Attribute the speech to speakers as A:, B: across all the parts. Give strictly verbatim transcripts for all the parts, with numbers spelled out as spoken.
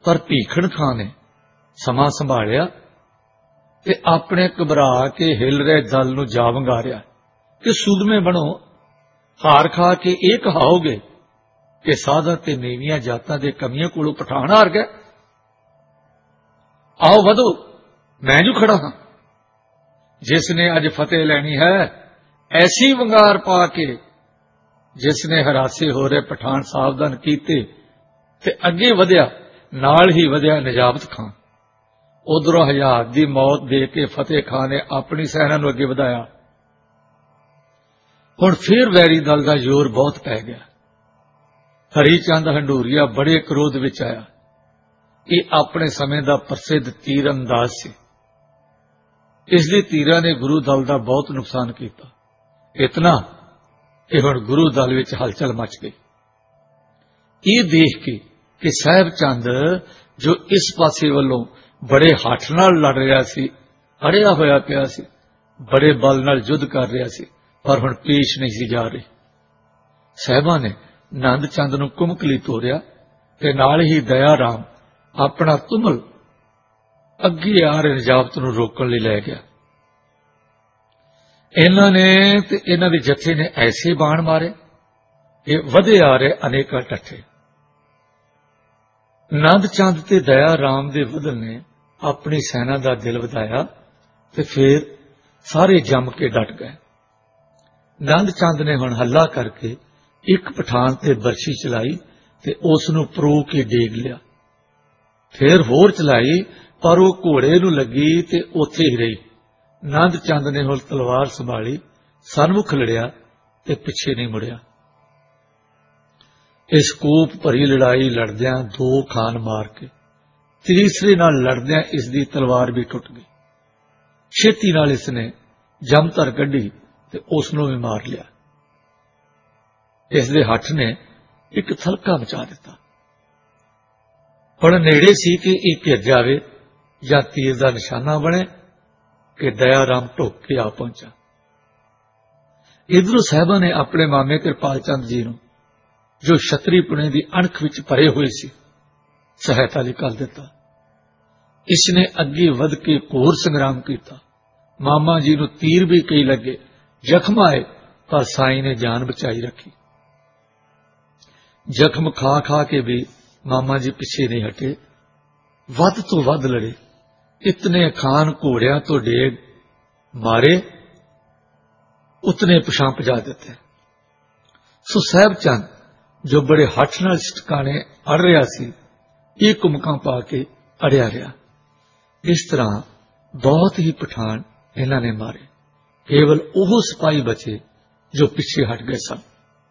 A: पर भीखण खां ने समा संभालिया ते अपने घबरा के हिल रहे दल नूं जा वंगारिया कि सूदमे बनो, हार खा के ये कहाओगे कि साधा ते नीवियां जातां दे कमियां कोलों पठान हार गए। आओ वधो, मैं जो खड़ा हां। जिसने अज फतेह लैनी है ऐसी वंगार पा के जिसने हरासे हो रहे पठान सावधान कीते ते अगे वधिया, नाल ही वधिया निजाबत खां। उधरों हयात दी मौत दे के फतेह खां ने अपनी सेना नूं अगे वधाया। हुण फिर वैरी दल दा जोर बहुत पै गया। हरी चंद हंडूरिया बड़े क्रोध विच आया। ये अपने समय दा प्रसिद्ध तीर अंदाज सी, इसलिए तीरा ने गुरु दल दा बहुत नुकसान किया। इतना कि हुण गुरु दल विच हलचल मच गई। ये देख के कि साहिब चंद जो इस पासे वालों बड़े हठ नाल लड़ रहा सी, अड़िया होया पिया सी, बड़े बल नाल युद्ध कर रहा सी, पर हुण पेश नहीं सी जा रही। साहिबां ने नंद चंद नूं कुमकली तोरिया ते नाल ही दया राम अपना तुमल अगे आ रहे निजाबत नूं रोकण लई लै गया। इन्हां ने ते इन्हां दे जथे ने ऐसे बाण मारे कि वधे आ रहे अनेकां टट्ठे। नंद चंद ते दया राम दे वदन ने अपनी सेना दा दिल वधाया ते फिर सारे जम के डट गए। नंद चंद ने हुण हल्ला करके एक पठान ते बरछी चलाई ते उस नूं परो के डेग लिया। फिर होर चलाई पर वो घोड़े नूं लगी ते उत्थे ही रही। नंद चंद ने हुण तलवार संभाली, सन्मुख लड़िया ते पिछे नहीं मुड़िया। इस कोप भरी लड़ाई लड़दियां दो खान मार के तीसरे नाल लड़दियां इसकी तलवार भी टुट गई। छेती नाल इसने जमतर कढ़ी ते उसनों भी मार लिया। इसदे हठ ने एक थलका मचा दिता। हुण नेड़े सी कि एक गिर जावे या तीर का निशाना बने कि दया राम ढुक के आ पहुंचा। इधरों साहिबा ने अपने मामे कृपाल चंद जी नूं जो छतरी पुणे की अणख विच भरे हुए सी सहायता लई घल दिता। इसने अगे वध के घोर संग्राम किया। मामा जी नूं तीर भी कई लगे, जख्म आए, पर साई ने जान बचाई रखी। जख्म खा खा के भी मामा जी पिछे नहीं हटे, वध तो वध लड़े। इतने खान घोड़िया तो डेग मारे, उतने पिछां भजा दिते। सो साहिब चंद जो बड़े हठ नाल टकाने अड़ रहा सी, ये कुमकां पा के अड़िया रहा। इस तरह बहुत ही पठान इन्हां ने मारे। केवल ओह सिपाही बचे जो पिछे हट गए सन।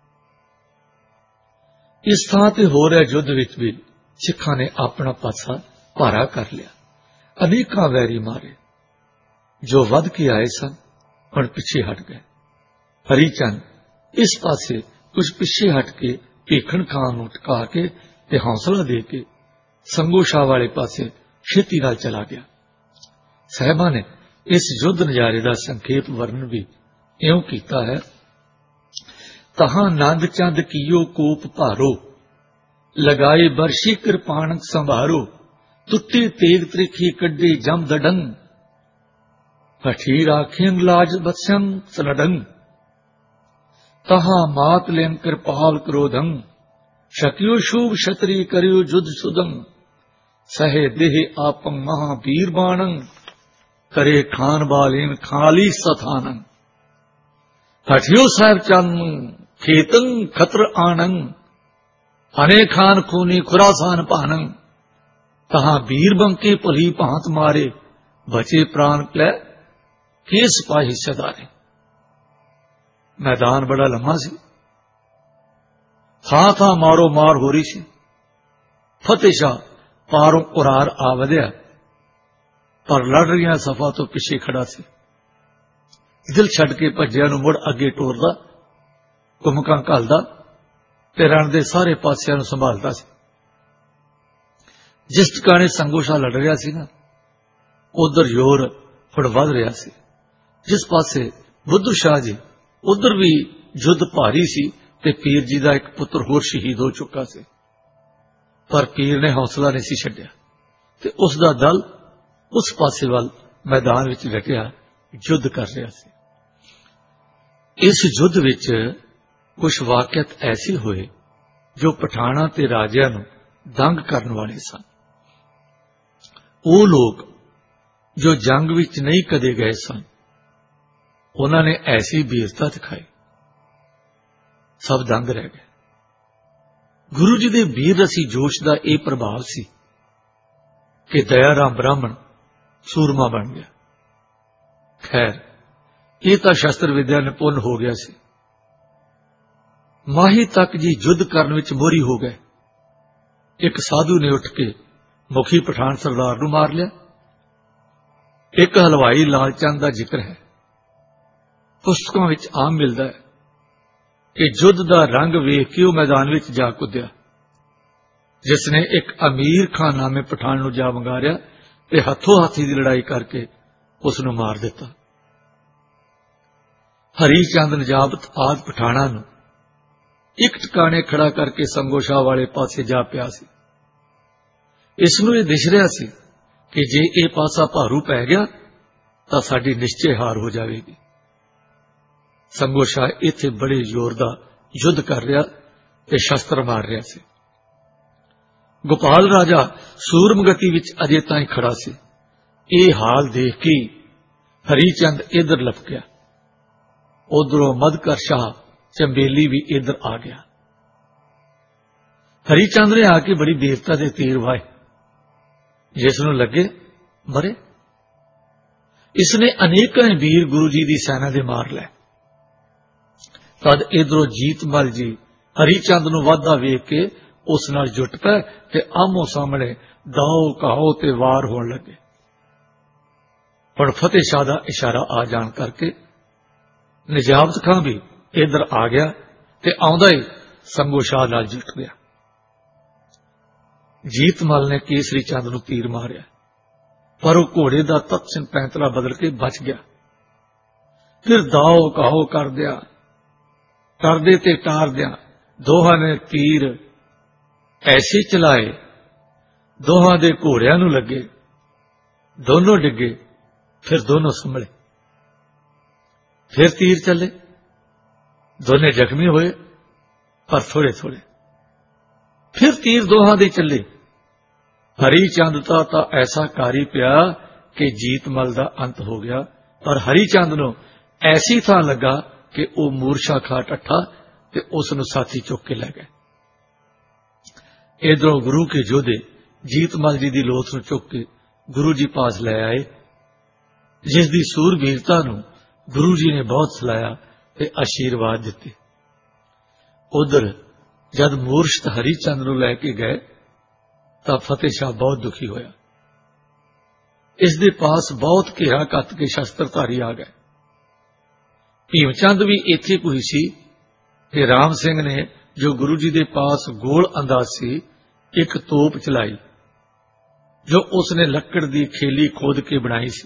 A: इस थां ते हो रहे युद्ध विच भी सिखां ने अपना पासा भारा कर लिया। अनेकां वैरी मारे जो वध के आए सन, हुण पिछे हट गए। हरिचंद इस पासे कुछ पिछे हट के भीखण खां नूं टका के ते हौसला दे के संगो शाह वाले पासे छेती नाल चला गया। साहिबा ने इस युद्ध नजारे का संखेप वर्णन भी इउं कीता है। तहां नंद चंद कीयो कोप भारो, लगाए बरशी कृपाण संभारो, तुट्टी तेग त्रिखी कड्डी जम दडंग, हठी राखें लाज बत्सं सनडंग, तहां मात लेन कृपाल क्रोधं, शक्यो शुभ क्षत्रिय करियो युद्ध सुदंग, सहे देह आपं महावीर बाणं, करे खान बालीन खाली सथानंग, हठियो साहिब चंद खेतंग खत्र आनंग, अने खान खूनी खुरासान पानंग, तहां वीर बंके भली भांत मारे, बचे प्राण क्लै के सिपाही सदारे। मैदान बड़ा लम्मा सी, थां थां मारो मार हो रही सी। फतेह शाह पारों उरार आ वधिया, पर लड़ रही सफा तो पिछे खड़ा सी। दिल छड़ के भज्जिया नूं मुड़ अगे टोरदा, कुमकां घलदा ते रण दे सारे पासियां नूं संभालदा सी। जिस ठिकाने संगो शाह लड़ रहा सी ना, उधर जोर हुण वध रहा सी। जिस पासे बुद्धू शाह जी, उधर भी युद्ध भारी सी ते पीर जी का एक पुत्र होर शहीद हो चुका सी। पर पीर ने हौसला नहीं सी छड्डिया ते उस दा दल उस पासे वाल मैदान विच डटिया युद्ध कर रहा सी। इस युद्ध विच कुछ वाकयात ऐसे होए जो पठाणा ते राजियां नूं दंग करन वाले सन। वो लोग जो जंग विच नहीं कदे गए सन, उन्होंने ऐसी वीरता दिखाई, सब दंग रह गए। गुरु जी दे वीर रसी जोश का यह प्रभाव सी कि दयाराम ब्राह्मण सूरमा बन गया। खैर, ये तो शस्त्र विद्या निपुण हो गया सी। माही तक जी युद्ध करने विच मोहरी हो गए। एक साधु ने उठ के मुखी पठान सरदार नूं मार लिया। एक हलवाई लालचंद का जिक्र है, पुस्तकों विच आम मिलता है कि युद्ध का रंग वेख के वह मैदान विच जा कुद्या, जिसने एक अमीर खान नामे पठान नूं जा मंगारिया ते हथों हाथी की लड़ाई करके उसनूं मार दिता। हरी चंद नजाबत आदि पठाणा नूं एक टकाने खड़ा करके संगोशाह वाले पासे जा पिया सी। इसनूं यह दिस रहा सी कि जे यह पासा भारू पै गया तो साडी निश्चय हार हो जाएगी। संगोशाह इत्थे बड़े जोर दा युद्ध कर रहा ते शस्त्र मार रहा सी। गोपाल राजा सूरमगति विच अजे ताईं खड़ा सी। ये हाल देख के हरीचंद इधर लपकिया, उधरों मधकर शाह चंबेली भी इधर आ गया। हरीचंद ने आके बड़ी वीरता दे तीर वाए, जिसनों लगे मरे। इसने अनेक वीर गुरु जी की सेना दे मार लै। तद इधरों जीतमल जी हरीचंद नूं वाधा वेख के उस नाल जुट पै ते आमो सामने दाओ कहो ते वार होण लगे। हुण फतेह शाह दा इशारा आ जाण करके निजाबत खां भी इधर आ गया ते आउंदा ही संगो शाह नाल जुट गया। जीतमल ने केसरी चंद नूं तीर मारिया, पर वह घोड़े का तत्सिन पैंतरा बदल के बच गया। फिर दाओ कहो कर दिया, करदे ते टार दिया दोहां ने तीर ऐसे चलाए, दोहां दे घोड़ियां नूं लगे, दोनों डिगे, फिर दोनों संभले। फिर तीर चले, दोने जख्मी हुए पर थोड़े थोड़े। फिर तीर दोहां दे चले। हरीचंद का तो ऐसा कारी पिया कि जीतमल का अंत हो गया, पर हरीचंद नूं ऐसी थां लगा कि वह मूर्छा खा टट्ठा ते उसनूं साथी चुक के लै गए। इधरों गुरु के योधे जीतमल जी की लोथ नूं चुक के गुरु जी पास लै आए, जिसकी सूरबीरता नूं गुरु जी ने बहुत सलाया ते आशीर्वाद दिते। उधर जद मूर्छत हरीचंद नूं लैके गए तां फतेह शाह बहुत दुखी होया। इसके पास बहुत घेरा कत के शस्त्रधारी आ गए। भीमचंद भी इत्थे कोई सी कि राम सिंह ने जो गुरु जी के पास गोल अंदाजी एक तोप चलाई, जो उसने लकड़ की खेली खोद के बनाई सी।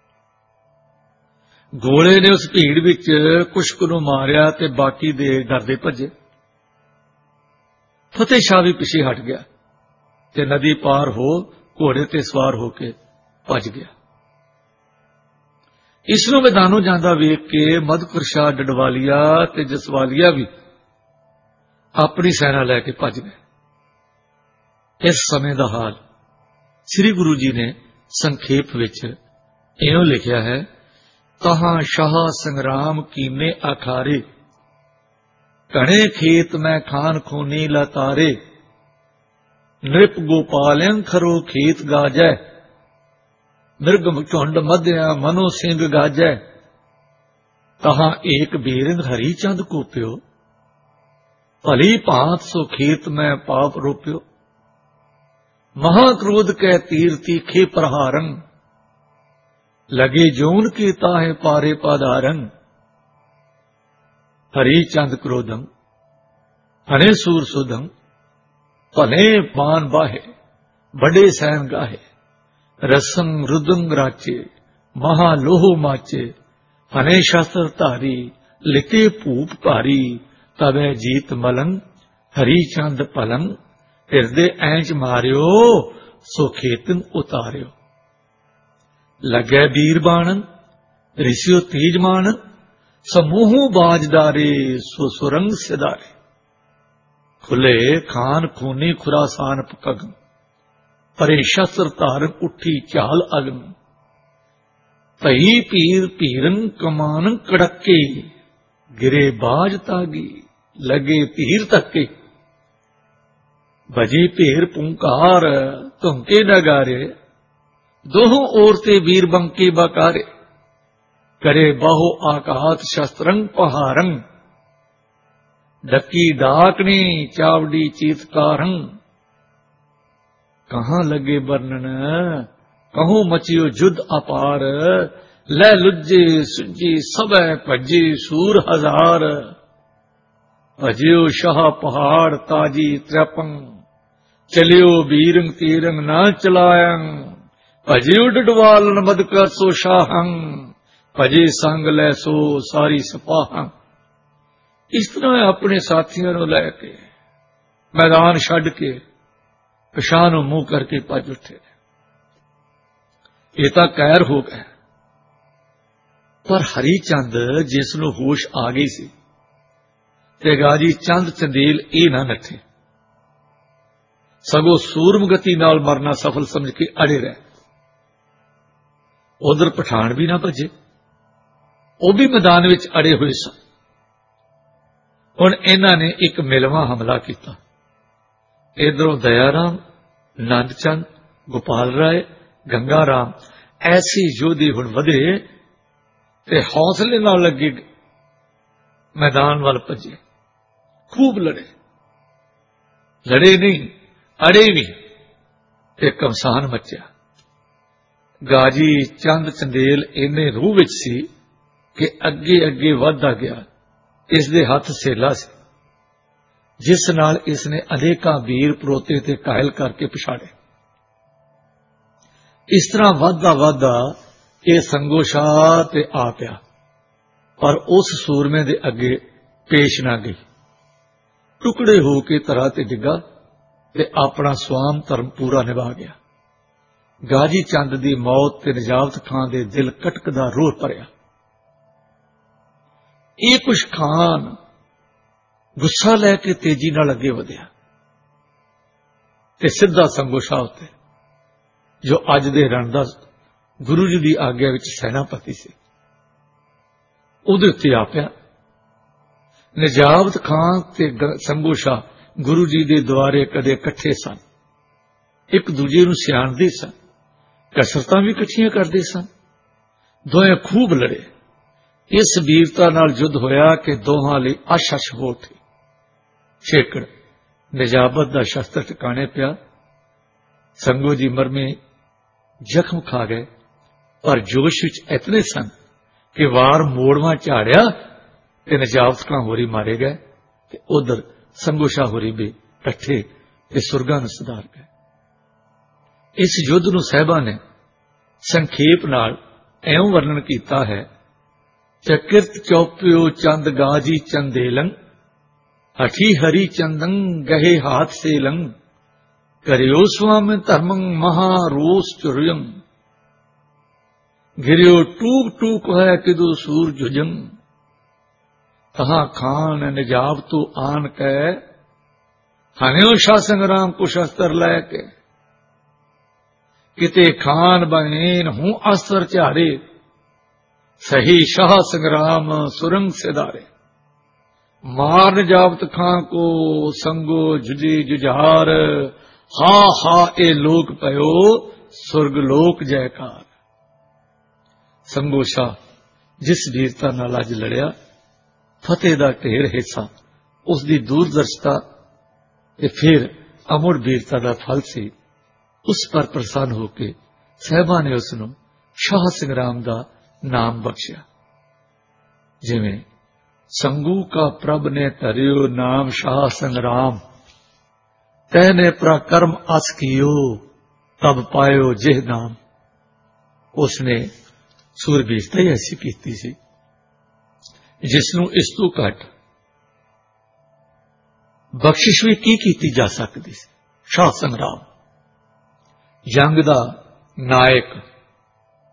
A: गोले ने उस भीड़ विच कुछ नूं मारिया ते बाकी दे डरदे भजे। फतेह शाह भी पिछे हट गया ते नदी पार हो घोड़े ते सवार होके भज गया। इसनों मैदानों जांदा वेख के मधुकर शाह डडवालिया ते जसवालिया भी अपनी सेना लैके भज गए। इस समय का हाल श्री गुरु जी ने संखेप विच इउं लिखिया है, तहां शाह संग्राम कीने अखारे, घने खेत में खान खूनी लतारे, नृप गोपालयं खरो खेत गाजै, मृग झुंड मध्या मनो सिंह गाजै, तहां एक बीरिंद हरीचंद कोप्यो, भली भांत सो खेत में पाप रोप्यो, महाक्रोध कै तीर तीखे प्रहारन, लगे जून के ताहे पारे पाधारन, हरीचंद क्रोधम हने सूर सुधम, भले पान बाहे बड़े सैन गाहे, रसंग रुदंग राचे महालोह माचे, हने शस्त्र धारी लिते भूप भारी, तबे जीत मलंग हरीचंद पलंग, फिरदे ऐंच मारियो सो खेतन उतारियो। लगे वीर बाणन ऋषियो तेज मानन, समूह बाजदारे सो सुरंग सिदारे। खुले खान खूनी खुरासान पकगन, परे शस्त्र धारन उठी चाल अगन। भई पीर पीरन कमान कड़के, गिरे बाज तागी लगे पीर तके। बजे भेर पुंकार तुमके नगारे, दोहों ओरते वीर बंके बकारे। करे बाहो आकात शस्त्रंग पहारंग, डकी डाकनी चावड़ी चीतकारंग। कहां लगे वर्णन कहूं मचियो युद्ध अपार, लै लुज्जे सुज्जे सबे भजे सूर हजार। भजियो शाह पहाड़ ताजी त्रपंग, चलियो बीरंग तीरंग ना चलायंग। भजियो डडवालन मदकर सो शाहंग, भजे संग लै सो सारी सिपाहंग। इस तरह अपने साथियों को लैके मैदान छड़ के पिछां नूं मूंह करके भज उठे। ये तां कैर हो गए, पर हरी चंद जिसनूं होश आ गई सी ते गाजी चंद चंदेल ये ना नठे, सगों सूरमगति नाल मरना सफल समझ के अड़े रहे। उधर पठान भी ना भजे, वह भी मैदान विच अड़े हुए सन। हुण इन्हां ने एक मिलवा हमला किया। इधरों दयाराम, नंदचंद, गोपाल राय, गंगा राम ऐसे योधे हुण वधे ते हौसले नाल लगे मैदान वाल भजे। खूब लड़े, लड़े नहीं अड़े भी ते कमसान मचिया। गाजी चंद चंदेल इन्ने रूह विच सी कि अगे अगे वधदा गया। इसदे हथ सेला सी, जिस नाल इसने अनेकां वीर परोते ते घायल करके पिछाड़े। इस तरह वधदा वधदा यह संगोशाह ते आ पिया, पर उस सूरमे दे अगे पेश ना गई। टुकड़े होके तरह ते डिगा ते अपना स्वाम धर्म पूरा निभा गया। गाजी चंद दी मौत ते निजावत खान दे दिल कटकदा रोह भरिया। ये कुछ खान गुस्सा लैके तेजी नाल अगे वधिया ते सीधा संगोशाह उत्ते, जो अज दे रण दा गुरु जी की आग्या विच सैनापति से, उहदे उत्ते आ पिया। निजावत खान ते संगोशाह गुरु जी दे द्वारे कदे इकट्ठे सन, एक दूजे नूं सियाणदे सन, कसरतां भी इकट्ठियां करदे सन। दोवें खूब लड़े। इस वीरता नाल युद्ध होया कि दोहां लई अश-अश हो उठी। छेकड़ निजाबत दा शस्त्र टिकाणे पिया। संगो जी मरमे जख्म खा गए, पर जोश विच इतने सन कि वार मोड़वा झाड़िया ते निजाबत खां होरी मारे गए ते उधर संगोशाह होरी भी टठे ते सुरगां नूं सुधार गए। इस युद्ध नूं साहिबां ने संखेप नाल इउं वर्णन कीता है। चकिरत चौपियो चंद गाजी चंदेलंग, हठी हरी चंदंग गहे हाथ से लंग। करियो स्वामी धर्मंग महारोस चुरयंग, गिरियो टूक टूक है किदो सूर जुजंग। कहा खान निजाब तो आन कै, हन्यो शाह संग्राम को शस्त्र लैके। किते खान बनेन हूं अस्त्र चारे, सही शाह संग्राम सुरंग सिदारे। मार निजाबत खां को संगो जुजे जुझार, हा हा ए लोक पयो सुरग लोक जयकार। संगोशाह जिस वीरता नाल अज लड़िया, फतेह दा ढेर हिस्सा उसकी दूरदर्शिता ते फिर अमुड़ वीरता का फल सी। उस पर प्रसन्न होकर साहिबा ने उसनूं शाह संग्राम का नाम बख्शिया। जिवें संगू का प्रभ ने धरियो नाम शाह संग्राम, तैने पराक्रम अस कियो तब पायो जिह नाम। उसने सूरबीरता ही ऐसी कीती सी जिसनूं इस तों घट बख्शिश भी की कीती जा सकती सी। ਸ਼ਾਹ ਸੰਗਰਾਮ ਜੰਗ ਦਾ ਨਾਇਕ